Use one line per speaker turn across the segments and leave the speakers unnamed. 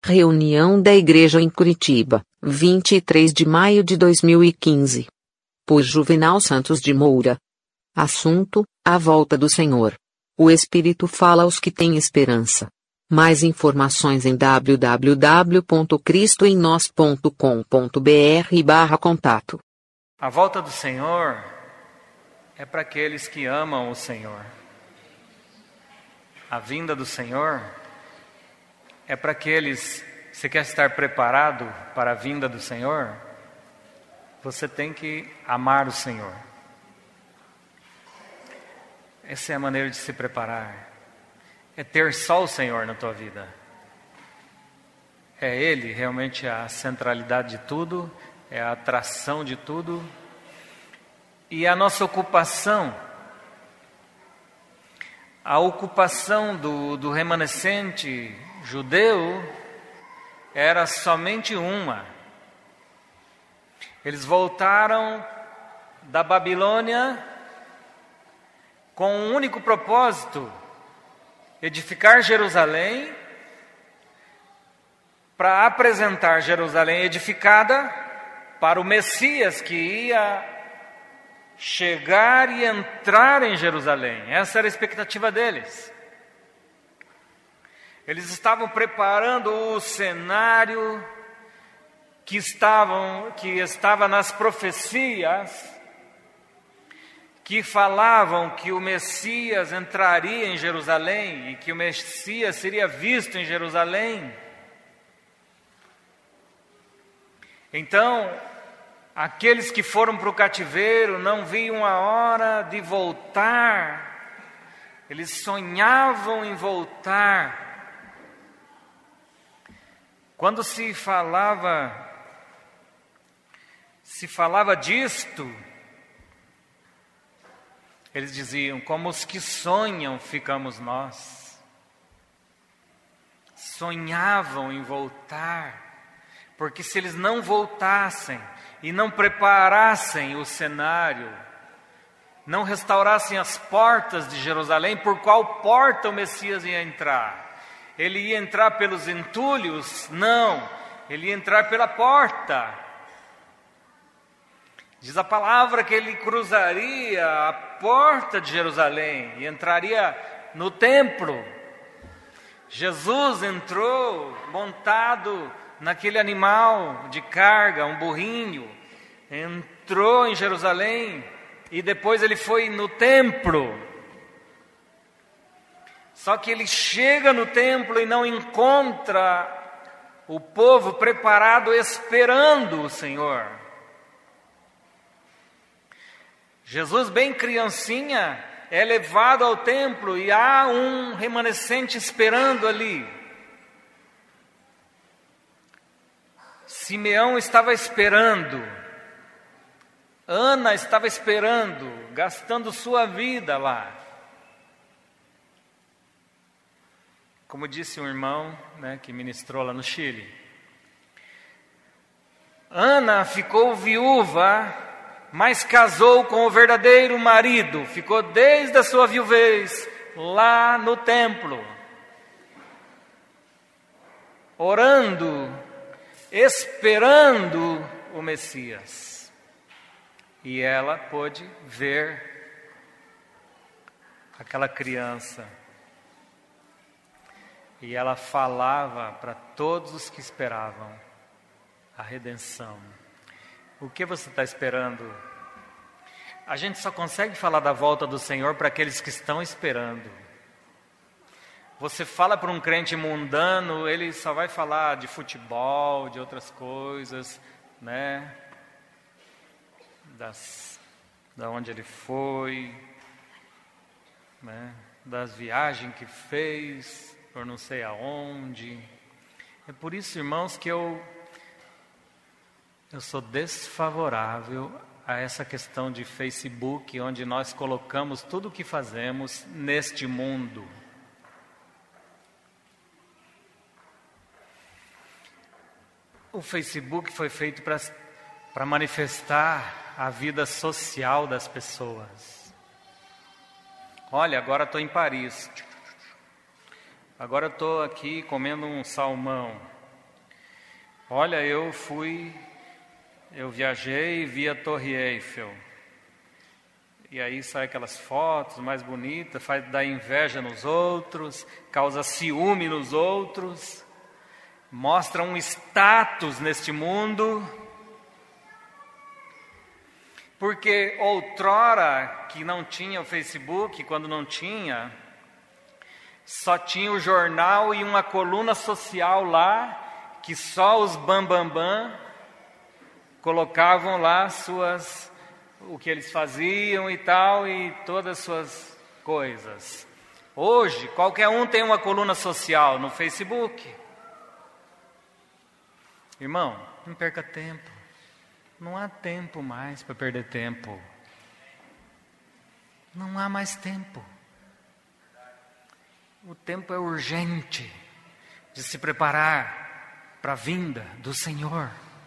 Reunião da Igreja em Curitiba, 23 de maio de 2015. Por Juvenal Santos de Moura. Assunto: a volta do Senhor. O Espírito fala aos que têm esperança. Mais informações em www.cristoemnos.com.br/contato.
A volta do Senhor é para aqueles que amam o Senhor. A vinda do Senhor é para aqueles... Você quer estar preparado para a vinda do Senhor? Você tem que amar o Senhor. Essa é a maneira de se preparar. É ter só o Senhor na tua vida. É Ele realmente a centralidade de tudo, é a atração de tudo. E a nossa ocupação, a ocupação do remanescente judeu era somente uma. Eles voltaram da Babilônia com um único propósito: edificar Jerusalém, para apresentar Jerusalém edificada para o Messias que ia chegar e entrar em Jerusalém. Essa era a expectativa deles. Eles estavam preparando o cenário que estava nas profecias, que falavam que o Messias entraria em Jerusalém e que o Messias seria visto em Jerusalém. Então, aqueles que foram para o cativeiro não viam a hora de voltar. Eles sonhavam em voltar. Quando se falava disto, eles diziam: como os que sonham ficamos nós. Sonhavam em voltar, porque se eles não voltassem e não preparassem o cenário, não restaurassem as portas de Jerusalém, por qual porta o Messias ia entrar? Ele ia entrar pelos entulhos? Não, ele ia entrar pela porta. Diz a palavra que ele cruzaria a porta de Jerusalém e entraria no templo. Jesus entrou montado naquele animal de carga, um burrinho, entrou em Jerusalém e depois ele foi no templo. Só que ele chega no templo e não encontra o povo preparado esperando o Senhor. Jesus, bem criancinha, é levado ao templo e há um remanescente esperando ali. Simeão estava esperando, Ana estava esperando, gastando sua vida lá. Como disse um irmão, que ministrou lá no Chile, Ana ficou viúva, mas casou com o verdadeiro marido, ficou desde a sua viuvez lá no templo, orando, esperando o Messias. E ela pôde ver aquela criança. E ela falava para todos os que esperavam a redenção. O que você está esperando? A gente só consegue falar da volta do Senhor para aqueles que estão esperando. Você fala para um crente mundano, ele só vai falar de futebol, de outras coisas, da onde ele foi, das viagens que fez, por não sei aonde. É por isso, irmãos, que eu sou desfavorável a essa questão de Facebook, onde nós colocamos tudo o que fazemos neste mundo. O Facebook foi feito para manifestar a vida social das pessoas. Olha, agora estou em Paris. Agora eu estou aqui comendo um salmão. Olha, eu viajei e vi a Torre Eiffel. E aí sai aquelas fotos mais bonitas, faz dar inveja nos outros, causa ciúme nos outros, mostra um status neste mundo. Porque outrora, que não tinha o Facebook, quando não tinha, só tinha o jornal e uma coluna social lá, que só os bambambam colocavam lá o que eles faziam e tal, e todas as suas coisas. Hoje, qualquer um tem uma coluna social no Facebook. Irmão, não perca tempo. Não há tempo mais para perder tempo. Não há mais tempo. O tempo é urgente de se preparar para a vinda do Senhor.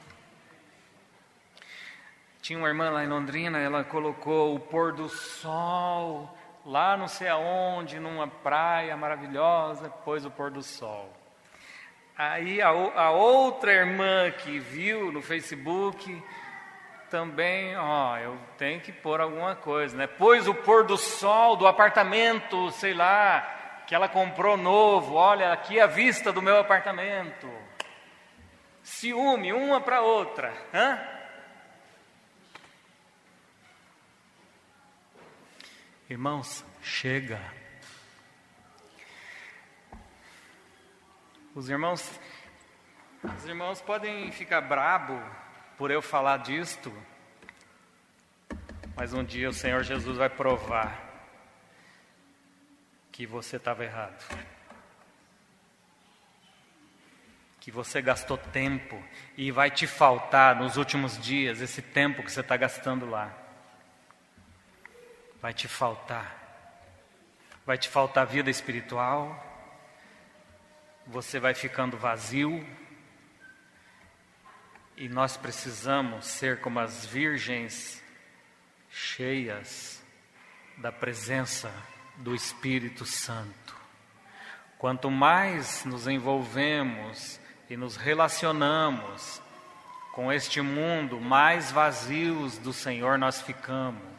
Tinha uma irmã lá em Londrina, ela colocou o pôr do sol lá não sei aonde, numa praia maravilhosa, pôs o pôr do sol. Aí a outra irmã que viu no Facebook também, eu tenho que pôr alguma coisa, né? Pôs o pôr do sol do apartamento, sei lá, que ela comprou novo. Olha, aqui a vista do meu apartamento. Ciúme, uma para outra, Irmãos, chega. Os irmãos podem ficar brabo por eu falar disto, mas um dia o Senhor Jesus vai provar que você estava errado, que você gastou tempo e vai te faltar nos últimos dias esse tempo que você está gastando lá. Vai te faltar vida espiritual, você vai ficando vazio, e nós precisamos ser como as virgens cheias da presença do Espírito Santo. Quanto mais nos envolvemos e nos relacionamos com este mundo, mais vazios do Senhor nós ficamos.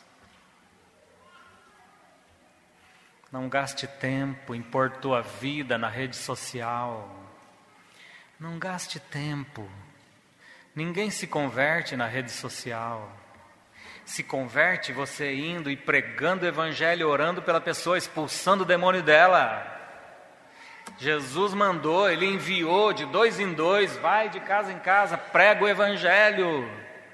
Não gaste tempo em pôr tua vida na rede social. Não gaste tempo. Ninguém se converte na rede social. Se converte você indo e pregando o evangelho, orando pela pessoa, expulsando o demônio dela. Jesus mandou, Ele enviou de 2 em 2, vai de casa em casa, prega o evangelho.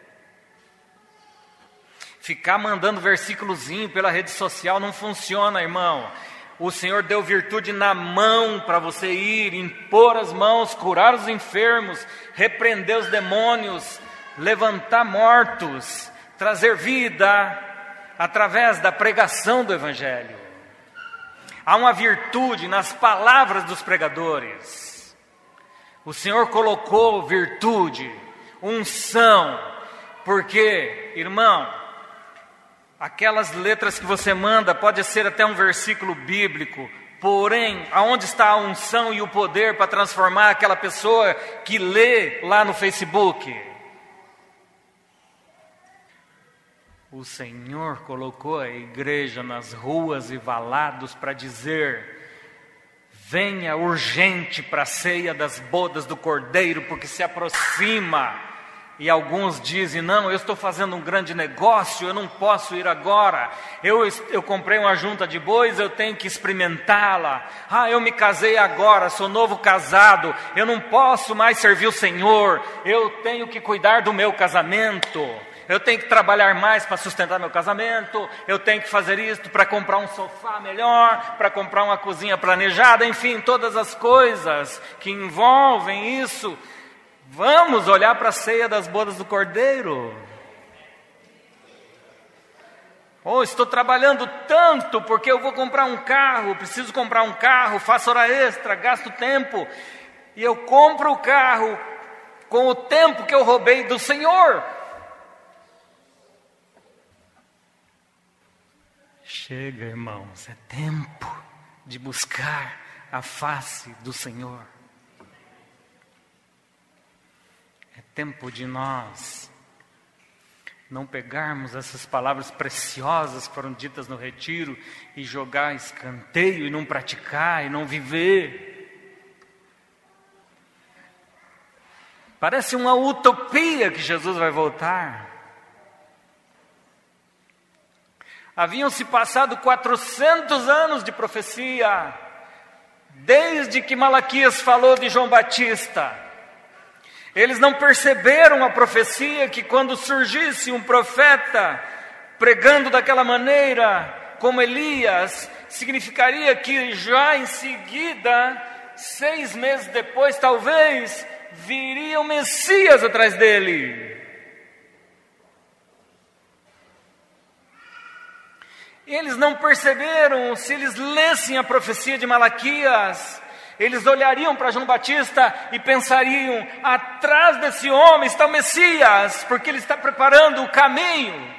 Ficar mandando versículozinho pela rede social não funciona, irmão. O Senhor deu virtude na mão para você ir, impor as mãos, curar os enfermos, repreender os demônios, levantar mortos, trazer vida através da pregação do Evangelho. Há uma virtude nas palavras dos pregadores. O Senhor colocou virtude, unção, porque, irmão, aquelas letras que você manda pode ser até um versículo bíblico, porém, aonde está a unção e o poder para transformar aquela pessoa que lê lá no Facebook? O Senhor colocou a igreja nas ruas e valados para dizer: venha urgente para a ceia das bodas do Cordeiro, porque se aproxima. E alguns dizem: não, eu estou fazendo um grande negócio, eu não posso ir agora. Eu comprei uma junta de bois, eu tenho que experimentá-la. Eu me casei agora, sou novo casado, eu não posso mais servir o Senhor. Eu tenho que cuidar do meu casamento. Eu tenho que trabalhar mais para sustentar meu casamento. Eu tenho que fazer isto para comprar um sofá melhor, para comprar uma cozinha planejada. Enfim, todas as coisas que envolvem isso. Vamos olhar para a ceia das bodas do Cordeiro. Estou trabalhando tanto porque eu vou comprar um carro, preciso comprar um carro, faço hora extra, gasto tempo. E eu compro o carro com o tempo que eu roubei do Senhor. Chega, irmãos, é tempo de buscar a face do Senhor. tempo de nós não pegarmos essas palavras preciosas que foram ditas no retiro e jogar a escanteio e não praticar e não viver. Parece uma utopia que Jesus vai voltar. Haviam se passado 400 anos de profecia, desde que Malaquias falou de João Batista. Eles não perceberam a profecia que quando surgisse um profeta pregando daquela maneira, como Elias, significaria que já em seguida, 6 meses depois talvez, viria o Messias atrás dele. Eles não perceberam, se eles lessem a profecia de Malaquias, eles olhariam para João Batista e pensariam: atrás desse homem está o Messias, porque ele está preparando o caminho.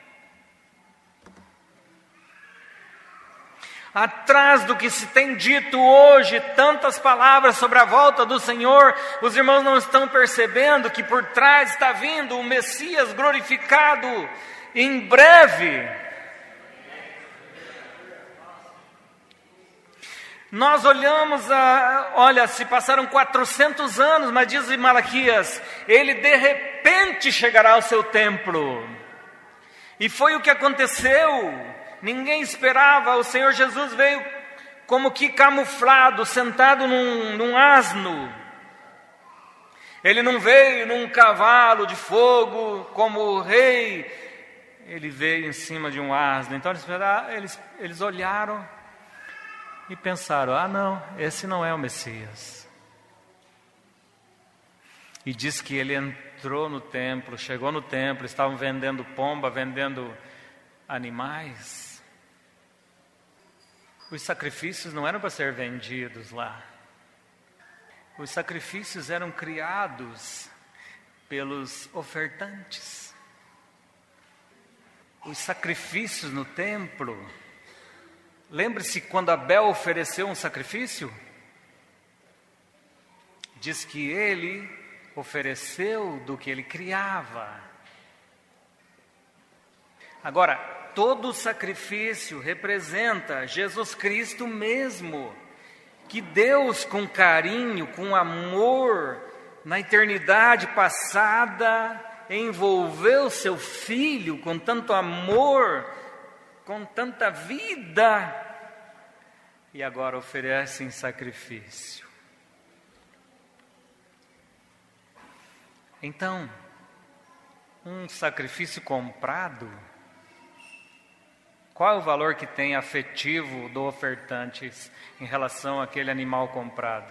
Atrás do que se tem dito hoje, tantas palavras sobre a volta do Senhor, os irmãos não estão percebendo que por trás está vindo o Messias glorificado em breve. Nós olhamos, olha, se passaram 400 anos, mas diz em Malaquias, ele de repente chegará ao seu templo. E foi o que aconteceu, ninguém esperava, o Senhor Jesus veio como que camuflado, sentado num asno. Ele não veio num cavalo de fogo como o rei, ele veio em cima de um asno. Então eles olharam e pensaram: ah não, esse não é o Messias. E diz que ele entrou no templo, chegou no templo, estavam vendendo pomba, vendendo animais. Os sacrifícios não eram para ser vendidos lá. Os sacrifícios eram criados pelos ofertantes. Os sacrifícios no templo, lembre-se quando Abel ofereceu um sacrifício? Diz que ele ofereceu do que ele criava. Agora, todo sacrifício representa Jesus Cristo mesmo, que Deus com carinho, com amor, na eternidade passada, envolveu seu Filho com tanto amor, com tanta vida, e agora oferece em sacrifício. Então, um sacrifício comprado, qual é o valor que tem afetivo do ofertante em relação àquele animal comprado?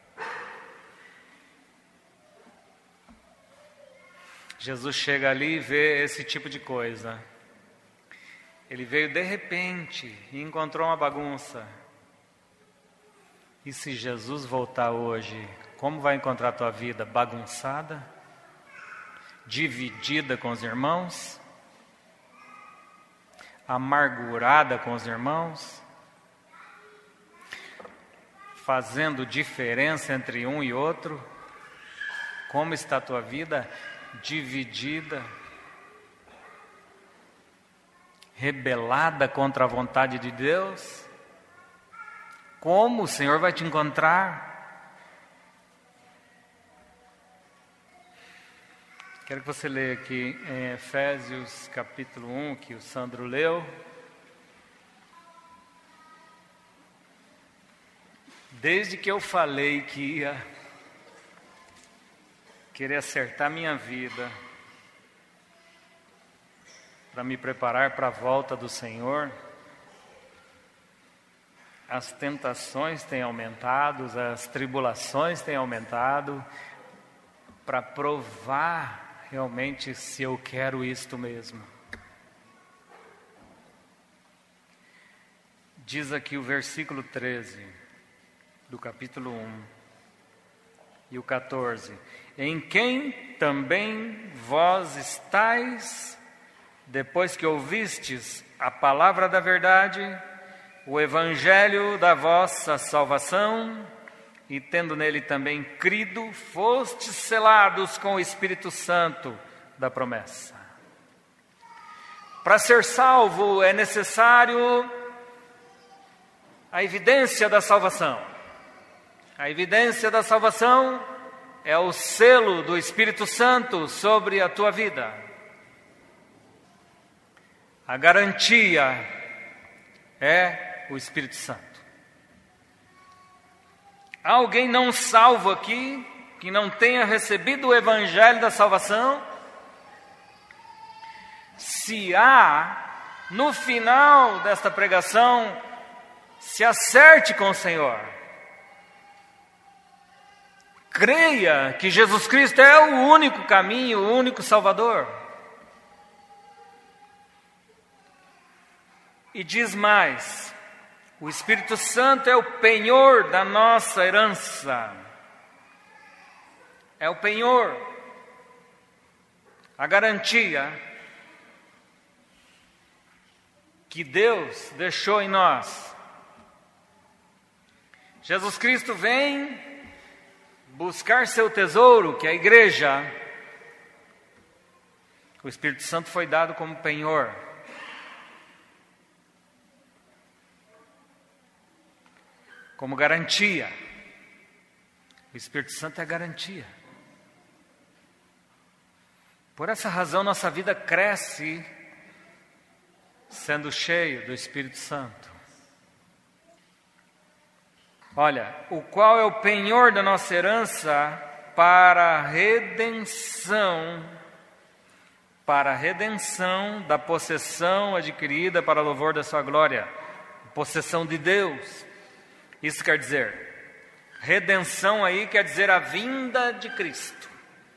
Jesus chega ali e vê esse tipo de coisa. Ele veio de repente e encontrou uma bagunça. E se Jesus voltar hoje, como vai encontrar a tua vida? Bagunçada? Dividida com os irmãos? Amargurada com os irmãos? Fazendo diferença entre um e outro? Como está a tua vida? Dividida? Rebelada contra a vontade de Deus? Como o Senhor vai te encontrar? Quero que você leia aqui em Efésios capítulo 1, que o Sandro leu. Desde que eu falei que ia querer acertar minha vida para me preparar para a volta do Senhor, as tentações têm aumentado, as tribulações têm aumentado, para provar realmente se eu quero isto mesmo. Diz aqui o versículo 13 do capítulo 1 e o 14: em quem também vós estáis, depois que ouvistes a palavra da verdade, o evangelho da vossa salvação, e tendo nele também crido, fostes selados com o Espírito Santo da promessa. Para ser salvo é necessário a evidência da salvação. A evidência da salvação é o selo do Espírito Santo sobre a tua vida. A garantia é o Espírito Santo. Há alguém não salvo aqui, que não tenha recebido o Evangelho da salvação? Se há, no final desta pregação, se acerte com o Senhor. Creia que Jesus Cristo é o único caminho, o único Salvador. E diz mais: o Espírito Santo é o penhor da nossa herança. É o penhor, a garantia que Deus deixou em nós. Jesus Cristo vem buscar seu tesouro, que é a igreja. O Espírito Santo foi dado como penhor. Como garantia. O Espírito Santo é garantia. Por essa razão, nossa vida cresce sendo cheio do Espírito Santo. Olha, o qual é o penhor da nossa herança para a redenção da possessão adquirida para louvor da sua glória, possessão de Deus. Isso quer dizer, redenção aí quer dizer a vinda de Cristo.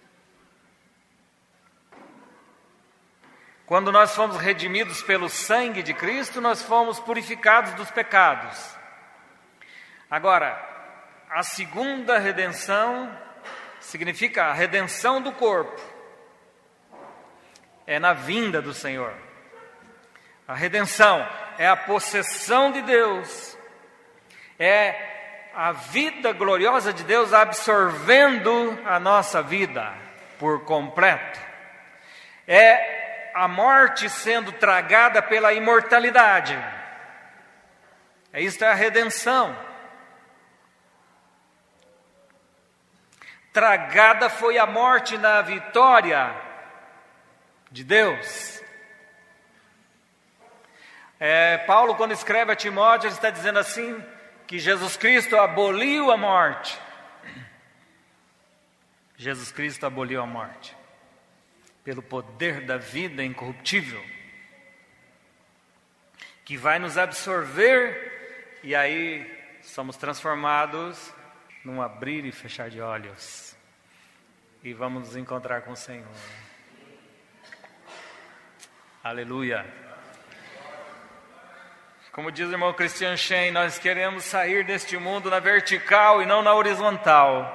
Quando nós fomos redimidos pelo sangue de Cristo, nós fomos purificados dos pecados. Agora, a segunda redenção significa a redenção do corpo. É na vinda do Senhor. A redenção é a possessão de Deus. É a vida gloriosa de Deus absorvendo a nossa vida por completo. É a morte sendo tragada pela imortalidade. Isto é a redenção. Tragada foi a morte na vitória de Deus. Paulo, quando escreve a Timóteo, ele está dizendo assim, que Jesus Cristo aboliu a morte. Jesus Cristo aboliu a morte pelo poder da vida incorruptível, que vai nos absorver, e aí somos transformados num abrir e fechar de olhos, e vamos nos encontrar com o Senhor. Aleluia. Como diz o irmão Christian Shen, nós queremos sair deste mundo na vertical e não na horizontal.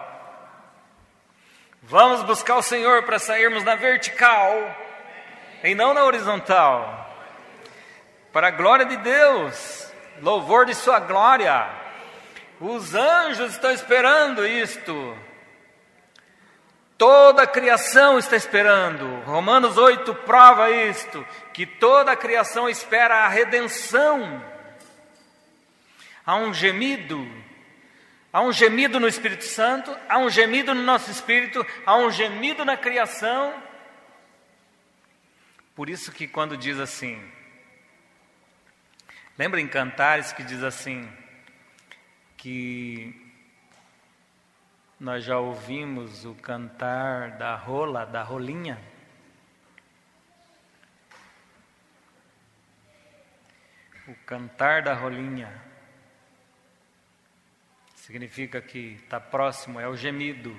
Vamos buscar o Senhor para sairmos na vertical e não na horizontal. Para a glória de Deus, louvor de sua glória. Os anjos estão esperando isto. Toda a criação está esperando. Romanos 8 prova isto, que toda a criação espera a redenção. Há um gemido no Espírito Santo, há um gemido no nosso espírito, há um gemido na criação. Por isso que quando diz assim, lembra em Cantares que diz assim, que nós já ouvimos o cantar da rola, da rolinha. O cantar da rolinha significa que está próximo, é o gemido.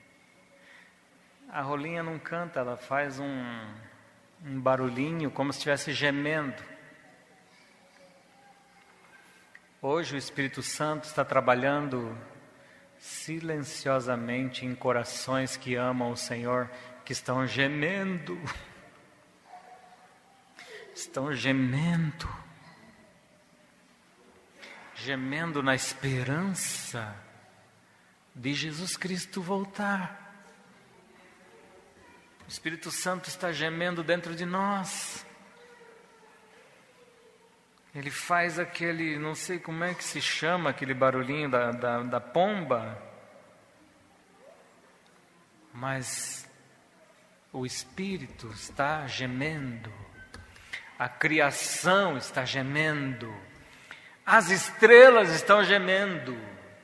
A rolinha não canta, ela faz um barulhinho como se estivesse gemendo. Hoje o Espírito Santo está trabalhando silenciosamente em corações que amam o Senhor, que estão gemendo. Estão gemendo na esperança de Jesus Cristo voltar. O Espírito Santo está gemendo dentro de nós. Ele faz aquele, não sei como é que se chama, aquele barulhinho da pomba. Mas o Espírito está gemendo. A criação está gemendo. As estrelas estão gemendo.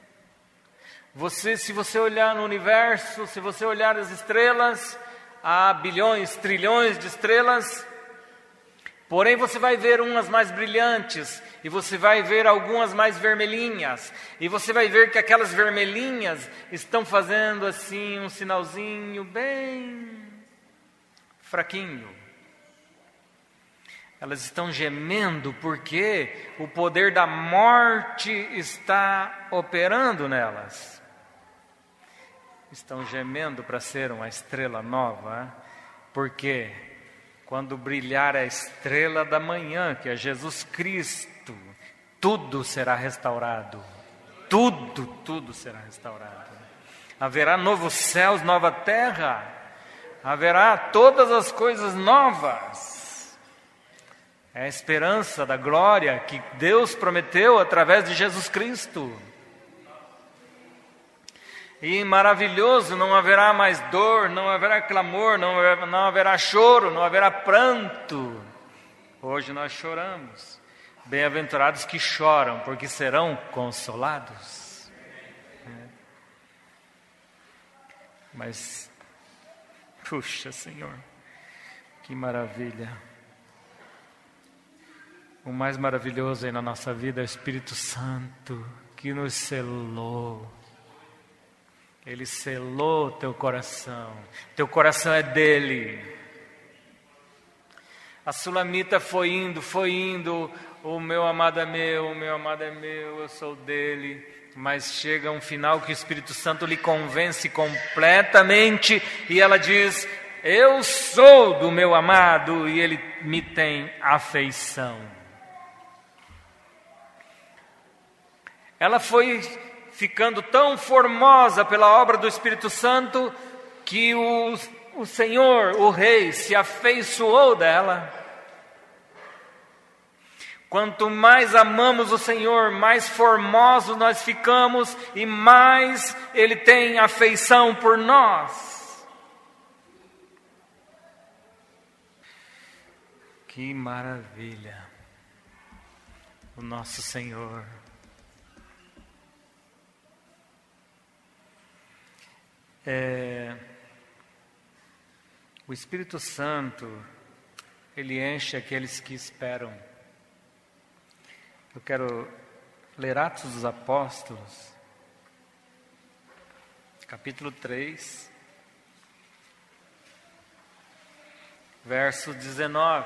Se você olhar no universo, se você olhar as estrelas, há bilhões, trilhões de estrelas. Porém você vai ver umas mais brilhantes, e você vai ver algumas mais vermelhinhas, e você vai ver que aquelas vermelhinhas estão fazendo assim um sinalzinho bem fraquinho. Elas estão gemendo porque o poder da morte está operando nelas. Estão gemendo para ser uma estrela nova, porque quando brilhar a estrela da manhã, que é Jesus Cristo, tudo será restaurado. Tudo será restaurado. Haverá novos céus, nova terra. Haverá todas as coisas novas. É a esperança da glória que Deus prometeu através de Jesus Cristo. E maravilhoso, não haverá mais dor, não haverá clamor, não haverá choro, não haverá pranto. Hoje nós choramos. Bem-aventurados que choram, porque serão consolados. Mas, puxa, Senhor, que maravilha. O mais maravilhoso aí na nossa vida é o Espírito Santo, que nos selou. Ele selou teu coração. Teu coração é dele. A Sulamita foi indo. O meu amado é meu, o meu amado é meu, eu sou dele. Mas chega um final que o Espírito Santo lhe convence completamente. E ela diz, eu sou do meu amado e ele me tem afeição. Ela foi ficando tão formosa pela obra do Espírito Santo, que o Senhor, o Rei, se afeiçoou dela. Quanto mais amamos o Senhor, mais formosos nós ficamos, e mais Ele tem afeição por nós. Que maravilha! O nosso Senhor. O Espírito Santo, ele enche aqueles que esperam. Eu quero ler Atos dos Apóstolos, capítulo 3, verso 19.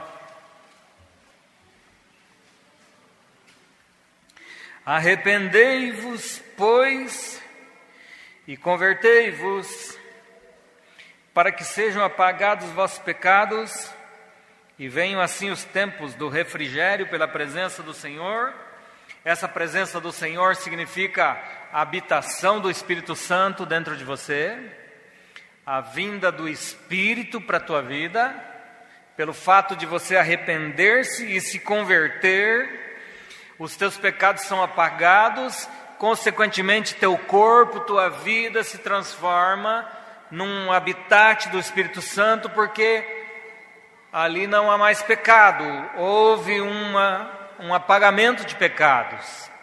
Arrependei-vos, pois, e convertei-vos, para que sejam apagados os vossos pecados, e venham assim os tempos do refrigério pela presença do Senhor. Essa presença do Senhor significa a habitação do Espírito Santo dentro de você, a vinda do Espírito para a tua vida, pelo fato de você arrepender-se e se converter, os teus pecados são apagados. Consequentemente, teu corpo, tua vida se transforma num habitat do Espírito Santo, porque ali não há mais pecado, houve um apagamento de pecados.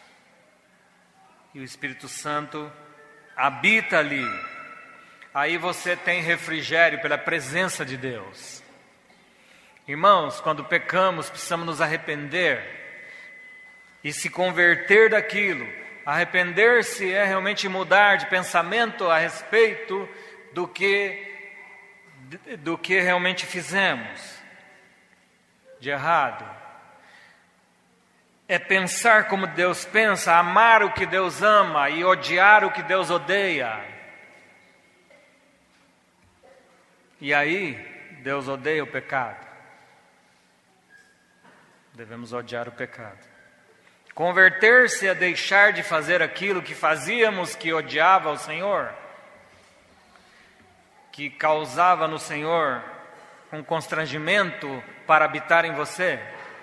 E o Espírito Santo habita ali. Aí você tem refrigério pela presença de Deus. Irmãos, quando pecamos, precisamos nos arrepender e se converter daquilo. Arrepender-se é realmente mudar de pensamento a respeito do que realmente fizemos de errado. É pensar como Deus pensa, amar o que Deus ama e odiar o que Deus odeia. E aí, Deus odeia o pecado. Devemos odiar o pecado. Converter-se é deixar de fazer aquilo que fazíamos que odiava o Senhor, que causava no Senhor um constrangimento para habitar em você,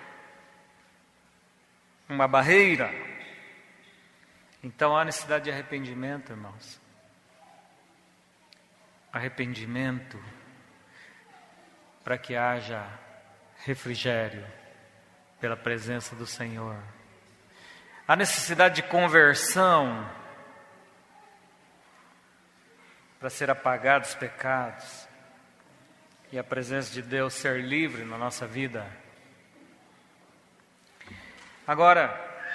uma barreira. Então há necessidade de arrependimento, irmãos. Arrependimento para que haja refrigério pela presença do Senhor. A necessidade de conversão para ser apagados os pecados e a presença de Deus ser livre na nossa vida. Agora,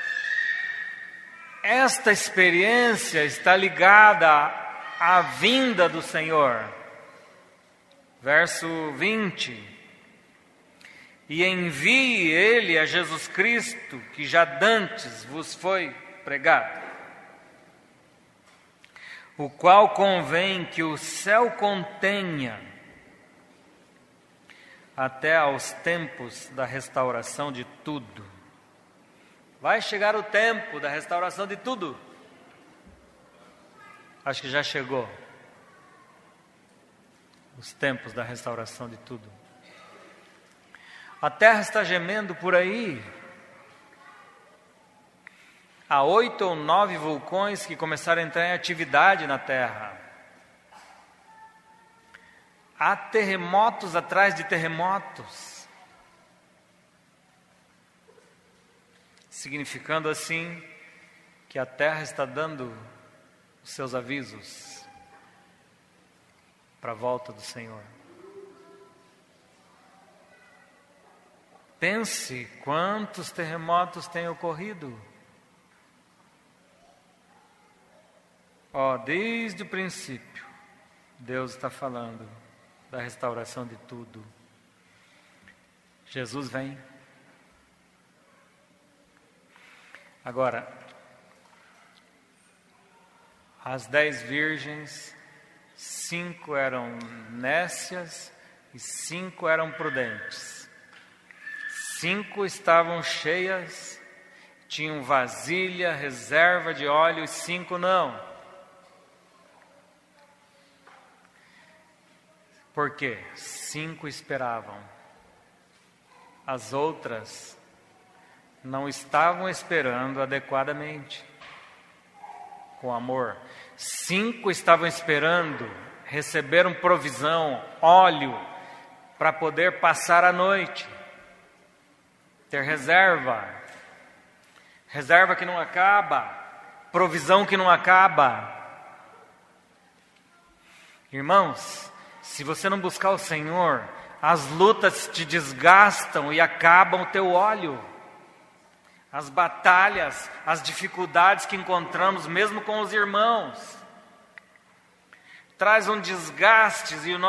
esta experiência está ligada à vinda do Senhor. Verso 20. E envie ele a Jesus Cristo, que já dantes vos foi pregado, o qual convém que o céu contenha até aos tempos da restauração de tudo. Vai chegar o tempo da restauração de tudo. Acho que já chegou. Os tempos da restauração de tudo. A terra está gemendo por aí. Há 8 ou 9 vulcões que começaram a entrar em atividade na terra. Há terremotos atrás de terremotos. Significando assim que a terra está dando os seus avisos para a volta do Senhor. Pense quantos terremotos têm ocorrido. Desde o princípio, Deus está falando da restauração de tudo. Jesus vem. Agora, as 10 virgens, 5 eram nécias e 5 eram prudentes. 5 estavam cheias, tinham vasilha, reserva de óleo, e 5 não. Por quê? 5 esperavam. As outras não estavam esperando adequadamente, com amor. 5 estavam esperando, receberam provisão, óleo, para poder passar a noite. Ter reserva, reserva que não acaba, provisão que não acaba. Irmãos, se você não buscar o Senhor, as lutas te desgastam e acabam o teu óleo. As batalhas, as dificuldades que encontramos mesmo com os irmãos, traz um desgaste e o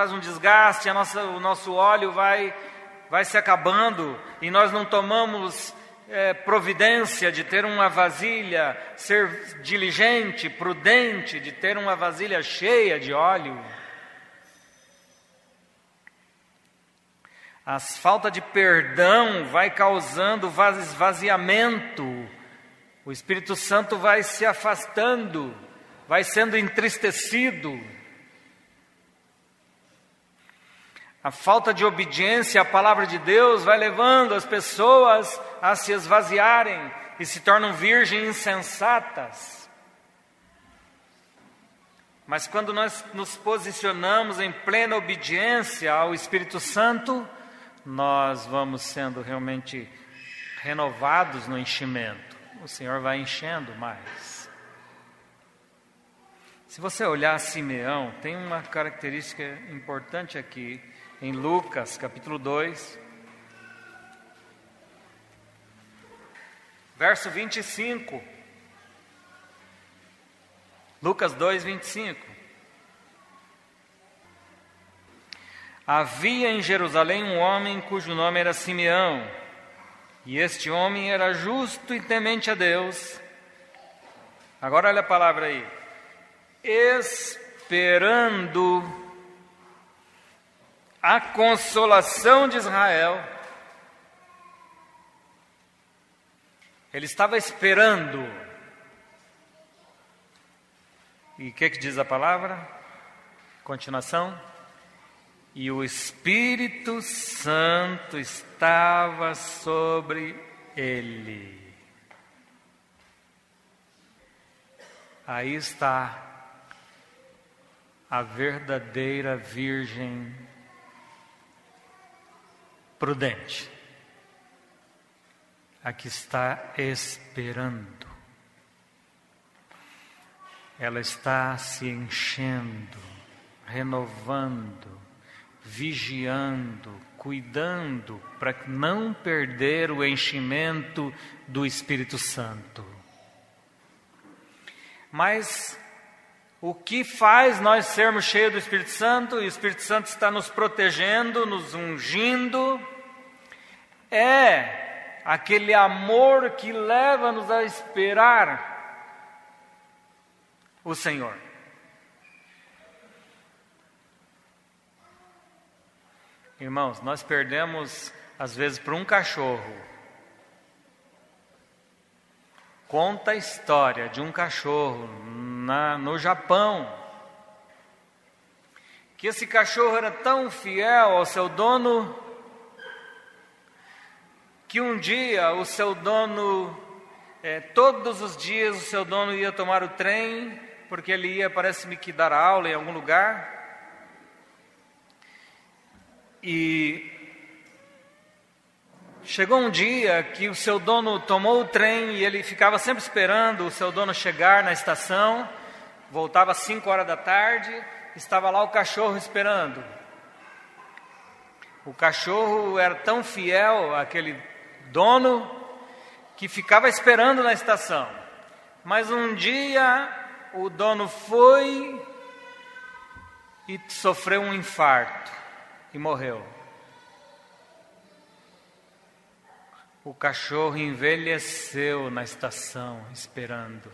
nosso óleo vai se acabando e nós não tomamos providência de ter uma vasilha, ser diligente, prudente, de ter uma vasilha cheia de óleo. A falta de perdão vai causando esvaziamento. O Espírito Santo vai se afastando, vai sendo entristecido. A falta de obediência à palavra de Deus vai levando as pessoas a se esvaziarem e se tornam virgens insensatas. Mas quando nós nos posicionamos em plena obediência ao Espírito Santo, nós vamos sendo realmente renovados no enchimento. O Senhor vai enchendo mais. Se você olhar Simeão, tem uma característica importante aqui, em Lucas, capítulo 2, verso 25. Lucas 2, 25. Havia em Jerusalém um homem cujo nome era Simeão, e este homem era justo e temente a Deus. Agora olha a palavra aí. Esperando a consolação de Israel. Ele estava esperando. E o que diz a palavra? Continuação. E o Espírito Santo estava sobre ele. Aí está a verdadeira virgem prudente. A que está esperando. Ela está se enchendo, renovando, vigiando, cuidando para não perder o enchimento do Espírito Santo. Mas o que faz nós sermos cheios do Espírito Santo, e o Espírito Santo está nos protegendo, nos ungindo, é aquele amor que leva-nos a esperar o Senhor. Irmãos, nós perdemos, às vezes, por um cachorro. Conta a história de um cachorro no Japão, que esse cachorro era tão fiel ao seu dono, que um dia o seu dono, todos os dias o seu dono ia tomar o trem, porque ele ia, parece-me que dar aula em algum lugar, e chegou um dia que o seu dono tomou o trem e ele ficava sempre esperando o seu dono chegar na estação, voltava às 5 horas da tarde, estava lá o cachorro esperando. O cachorro era tão fiel àquele dono que ficava esperando na estação. Mas um dia o dono foi e sofreu um infarto e morreu. O cachorro envelheceu na estação esperando.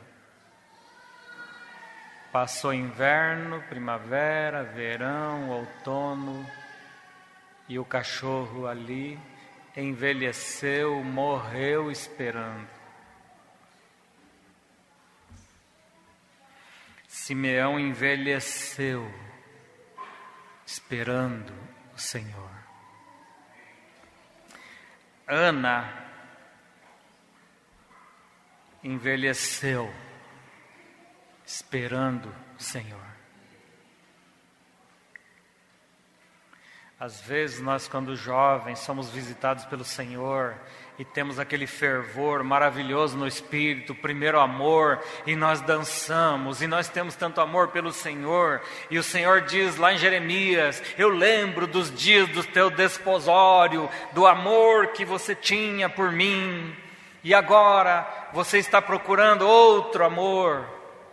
Passou inverno, primavera, verão, outono, e o cachorro ali envelheceu, morreu esperando. Simeão envelheceu, esperando o Senhor. Ana envelheceu, esperando o Senhor. Às vezes nós, quando jovens, somos visitados pelo Senhor e temos aquele fervor maravilhoso no Espírito, o primeiro amor, e nós dançamos, e nós temos tanto amor pelo Senhor, e o Senhor diz lá em Jeremias: eu lembro dos dias do teu desposório, do amor que você tinha por mim, e agora você está procurando outro amor.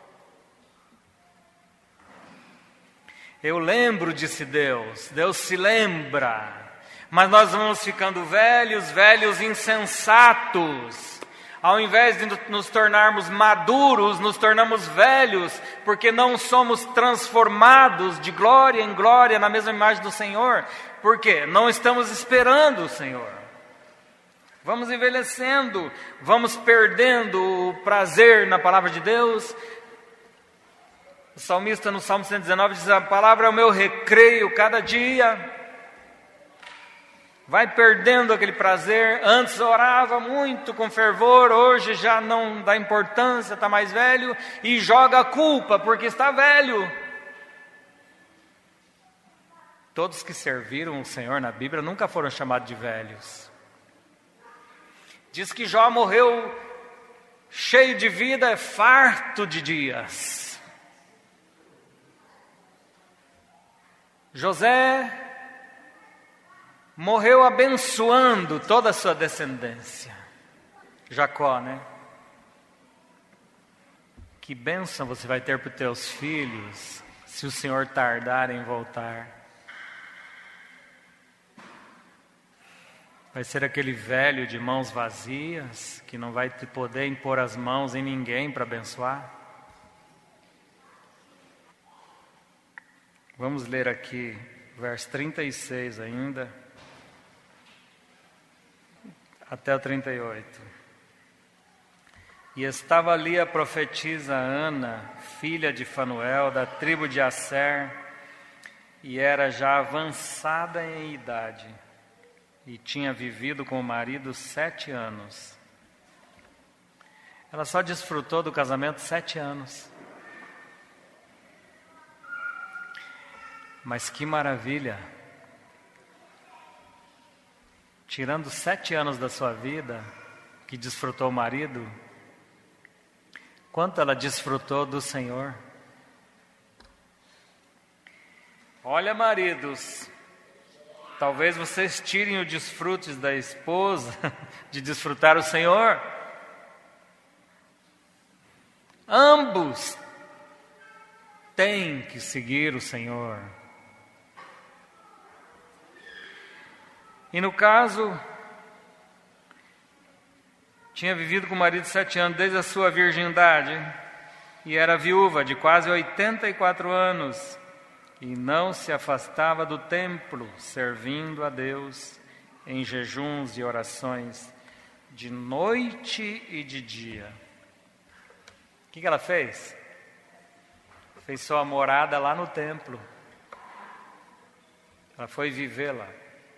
Eu lembro, disse Deus. Deus se lembra. Mas nós vamos ficando velhos, velhos insensatos. Ao invés de nos tornarmos maduros, nos tornamos velhos, porque não somos transformados de glória em glória na mesma imagem do Senhor. Por quê? Não estamos esperando o Senhor. Vamos envelhecendo, vamos perdendo o prazer na palavra de Deus. O salmista no Salmo 119 diz: a palavra é o meu recreio cada dia. Vai perdendo aquele prazer. Antes orava muito com fervor, hoje já não dá importância, está mais velho, e joga a culpa porque está velho. Todos que serviram o Senhor na Bíblia nunca foram chamados de velhos. Diz que Jó morreu cheio de vida, farto de dias. José morreu abençoando toda a sua descendência. Jacó, né? Que bênção você vai ter para os teus filhos se o Senhor tardar em voltar. Vai ser aquele velho de mãos vazias que não vai poder impor as mãos em ninguém para abençoar. Vamos ler aqui, verso 36 ainda, até o 38. E estava ali a profetisa Ana, filha de Fanuel, da tribo de Asser, e era já avançada em idade, e tinha vivido com o marido 7 anos. Ela só desfrutou do casamento 7 anos. Mas que maravilha! Tirando 7 anos da sua vida, que desfrutou o marido, quanto ela desfrutou do Senhor. Olha, maridos, talvez vocês tirem o desfrute da esposa de desfrutar o Senhor. Ambos têm que seguir o Senhor. E no caso, tinha vivido com o marido 7 anos desde a sua virgindade e era viúva de quase 84 anos e não se afastava do templo, servindo a Deus em jejuns e orações de noite e de dia. O que ela fez? Fez sua morada lá no templo. Ela foi viver lá.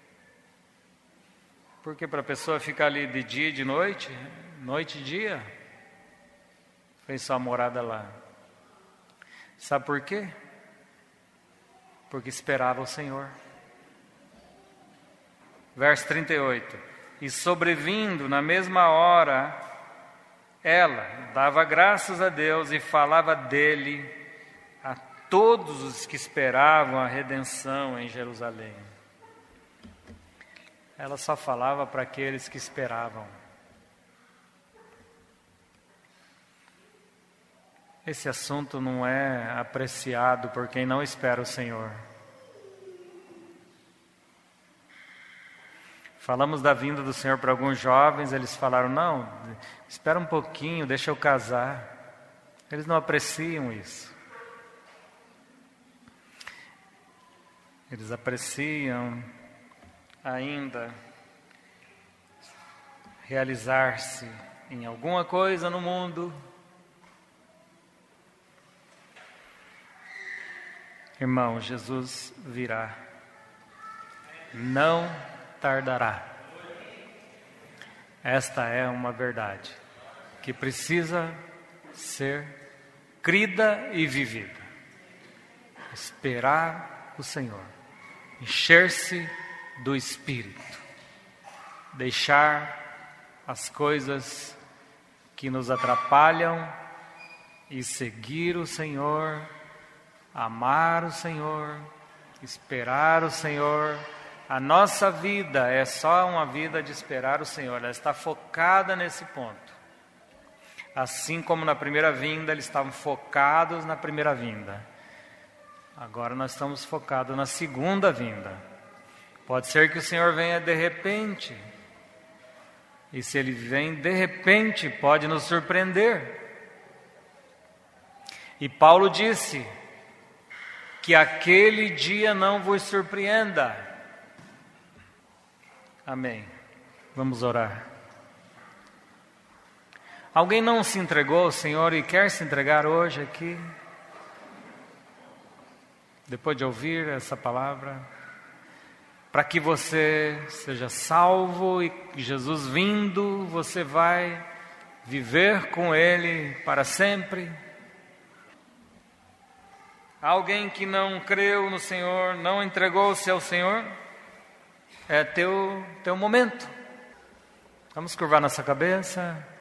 Porque para a pessoa ficar ali de dia e de noite, noite e dia, fez sua morada lá. Sabe por quê? Porque esperava o Senhor. Verso 38. E sobrevindo na mesma hora, ela dava graças a Deus e falava dele a todos os que esperavam a redenção em Jerusalém. Ela só falava para aqueles que esperavam. Esse assunto não é apreciado por quem não espera o Senhor. Falamos da vinda do Senhor para alguns jovens, eles falaram, não, espera um pouquinho, deixa eu casar. Eles não apreciam isso. Eles apreciam ainda realizar-se em alguma coisa no mundo. Irmão, Jesus virá. Não tardará. Esta é uma verdade que precisa ser crida e vivida. Esperar o Senhor. Encher-se do Espírito, deixar as coisas que nos atrapalham e seguir o Senhor, amar o Senhor, esperar o Senhor. A nossa vida é só uma vida de esperar o Senhor, ela está focada nesse ponto. Assim como na primeira vinda, eles estavam focados na primeira vinda. Agora nós estamos focados na segunda vinda. Pode ser que o Senhor venha de repente. E se Ele vem de repente, pode nos surpreender. E Paulo disse que aquele dia não vos surpreenda. Amém. Vamos orar. Alguém não se entregou ao Senhor e quer se entregar hoje aqui? Depois de ouvir essa palavra? Para que você seja salvo e Jesus vindo, você vai viver com Ele para sempre. Alguém que não creu no Senhor, não entregou-se ao Senhor, é teu momento. Vamos curvar nossa cabeça.